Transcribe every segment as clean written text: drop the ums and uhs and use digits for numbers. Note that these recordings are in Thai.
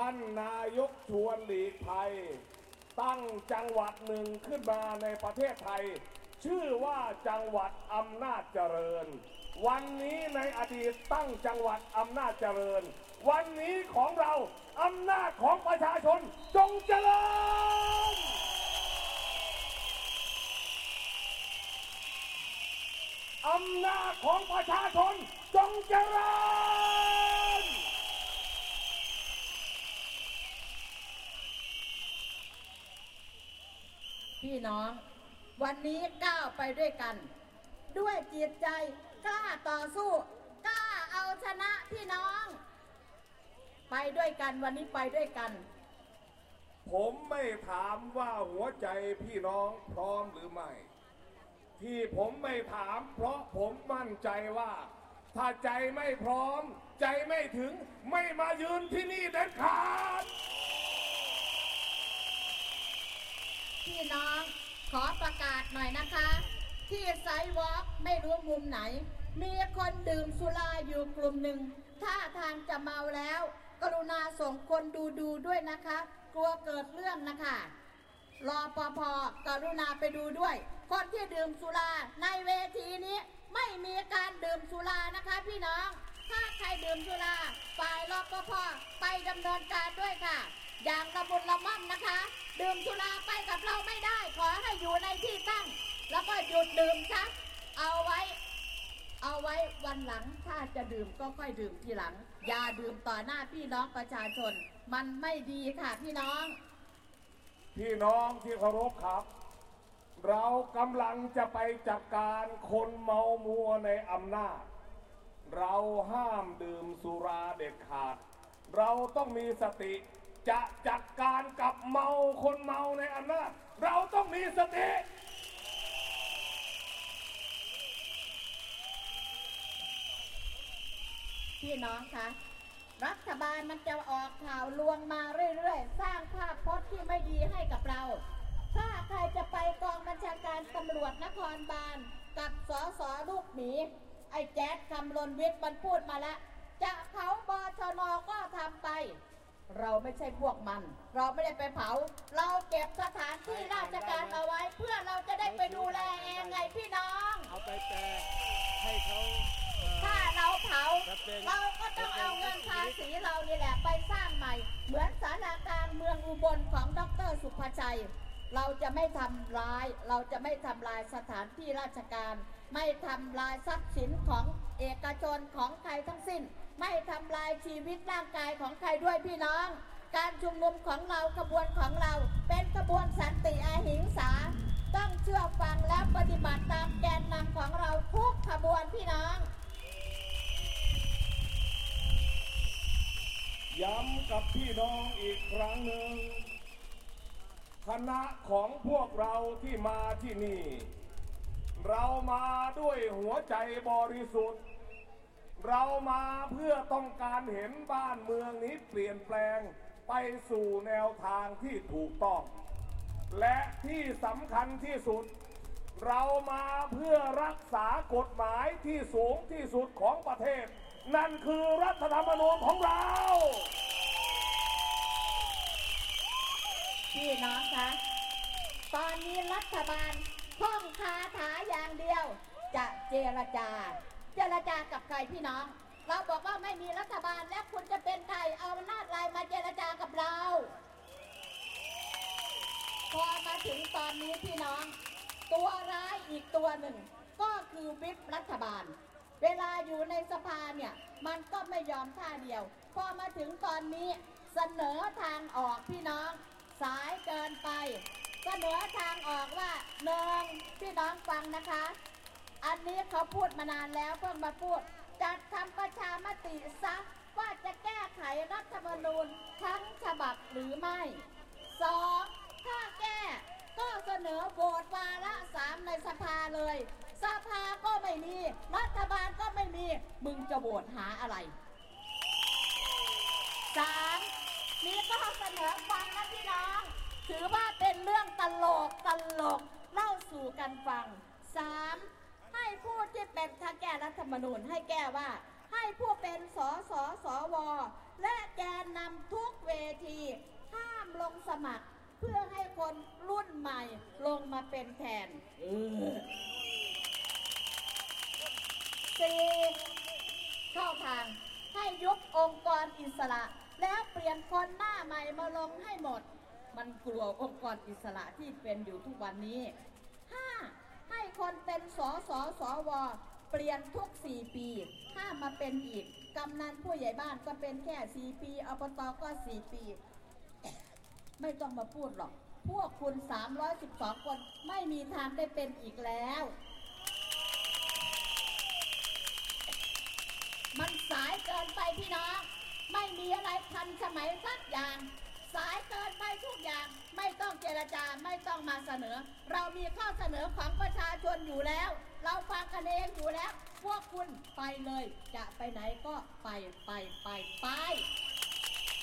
านนายกชวนหลีกภัยตั้งจังหวัดหนึ่งขึ้นมาในประเทศไทยชื่อว่าจังหวัดอำนาจเจริญวันนี้ในอดีตตั้งจังหวัดอำนาจเจริญวันนี้ของเราอำนาจของประชาชนจงเจริญอำนาจของประชาชนจงเจริญพี่น้องวันนี้ก้าวไปด้วยกันด้วยจิตใจกล้าต่อสู้กล้าเอาชนะพี่น้องไปด้วยกันวันนี้ไปด้วยกันผมไม่ถามว่าหัวใจพี่น้องพร้อมหรือไม่ที่ผมไม่ถามเพราะผมมั่นใจว่าถ้าใจไม่พร้อมใจไม่ถึงไม่มายืนที่นี่เด็ดขาดพี่น้องขอประกาศหน่อยนะคะที่ไซด์วอล์กไม่รู้มุมไหนมีคนดื่มสุราอยู่กลุ่มหนึ่งท่าทางจะเมาแล้วกรุณาส่งคนดูด้วยนะคะกลัวเกิดเรื่องนะคะรปภ.กรุณาไปดูด้วยคนที่ดื่มสุราในเวทีนี้ไม่มีการดื่มสุรานะคะพี่น้องถ้าใครดื่มสุราฝ่ายรปภ.ไปดำเนินการด้วยค่ะอย่างระบุละม่อมนะคะดื่มสุราไปกับเราไม่ได้ขอให้อยู่ในที่ตั้งแล้วก็หยุดดื่มซะเอาไว้วันหลังถ้าจะดื่มก็ค่อยดื่มทีหลังอย่าดื่มต่อหน้าพี่น้องประชาชนมันไม่ดีค่ะพี่น้องที่เคารพครับเรากำลังจะไปจัดการคนเมามัวในอำนาจเราห้ามดื่มสุราเด็ดขาดเราต้องมีสติจะจัดการกับคนเมาในอำนาจเราต้องมีสติพี่น้องคะรัฐบาลมันจะออกข่าวลวงมาเรื่อยๆสร้างภาพพจน์ที่ไม่ดีให้กับเราถ้าใครจะไปกองบัญชาการตำรวจนครบาลกับสส.ลูกหมีไอ้แจ๊ดคำลนวิทย์มันพูดมาแล้วจะเผาบชน.ก็ทำไปเราไม่ใช่พวกมันเราไม่ได้ไปเผาเราเก็บสถานที่ราชการเอาไว้เพื่อเราจะได้ไปดูแลเองไงพี่น้องเอาไปแปลให้เขาถ้าเราเผาเราก็ต้องเอาเงินภาษีเรานี่แหละไปสร้างใหม่เหมือนศาลาการเมืองอุบลของดร.สุภชัยเราจะไม่ทำร้ายเราจะไม่ทำลายสถานที่ราชการไม่ทำลายทรัพย์สินของเอกชนของใครทั้งสิ้นไม่ทำลายชีวิตร่างกายของใครด้วยพี่น้องการชุมนุมของเราขบวนของเราเป็นขบวนสันติอหิงสาต้องเชื่อฟังและปฏิบัติตามแกนนำของเราทุกขบวนพี่น้องย้ำกับพี่น้องอีกครั้งหนึ่งคณะของพวกเราที่มาที่นี่เรามาด้วยหัวใจบริสุทธิ์เรามาเพื่อต้องการเห็นบ้านเมืองนี้เปลี่ยนแปลงไปสู่แนวทางที่ถูกต้องและที่สำคัญที่สุดเรามาเพื่อรักษากฎหมายที่สูงที่สุดของประเทศนั่นคือรัฐธรรมนูญของเราพี่น้องคะตอนนี้รัฐบาลท่องคาถาอย่างเดียวจะเจรจากับใครพี่น้องเราบอกว่าไม่มีรัฐบาลแล้วคุณจะเป็นใครเอาอำนาจอะไรมาเจรจากับเราพอมาถึงตอนนี้พี่น้องตัวร้ายอีกตัวหนึ่งก็คือวิปรัฐบาลเวลาอยู่ในสภาเนี่ยมันก็ไม่ยอมท่าเดียวพอมาถึงตอนนี้เสนอทางออกพี่น้องสายเกินไปเสนอทางออกว่าหนึ่งพี่น้องฟังนะคะอันนี้เขาพูดมานานแล้วเพิ่งมาพูดจัดทำประชามติซะว่าจะแก้ไขรัฐธรรมนูญทั้งฉบับหรือไม่สองถ้าแก้ก็เสนอโหวตวาระ3ในสภาเลยสภาก็ไม่มีรัฐบาลก็ไม่มีมึงจะโหวตหาอะไร3มีก็เสนอฟังนะพี่น้องถือว่าเป็นเรื่องตลกเล่าสู่กันฟัง3ให้ผู้ที่เป็นถ้าแก้รัฐธรรมนูญให้แก้ว่าให้ผู้เป็นสสสวและแกนนำทุกเวทีห้ามลงสมัครเพื่อให้คนรุ่นใหม่ลงมาเป็นแทน4เข้าทางให้ยุบองค์กรอิสระแล้วเปลี่ยนคนหน้าใหม่มาลงให้หมดมันกลัวองค์กรอิสระที่เป็นอยู่ทุกวันนี้5ให้คนเป็นสสสวเปลี่ยนทุก4ปีห้ามมาเป็นอีกกำนันผู้ใหญ่บ้านก็เป็นแค่4ปีอบตก็4ปีไม่ต้องมาพูดหรอกพวกคุณ312คนไม่มีทางได้เป็นอีกแล้วมันสายเกินไปพี่น้องไม่มีอะไรทันสมัยสักอย่างสายเกินไปทุกอย่างไม่ต้องเจรจาไม่ต้องมาเสนอเรามีข้อเสนอของประชาชนอยู่แล้วเราฟังกันเองอยู่แล้วพวกคุณไปเลยจะไปไหนก็ไป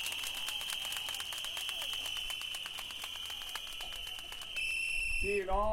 พี่น้อง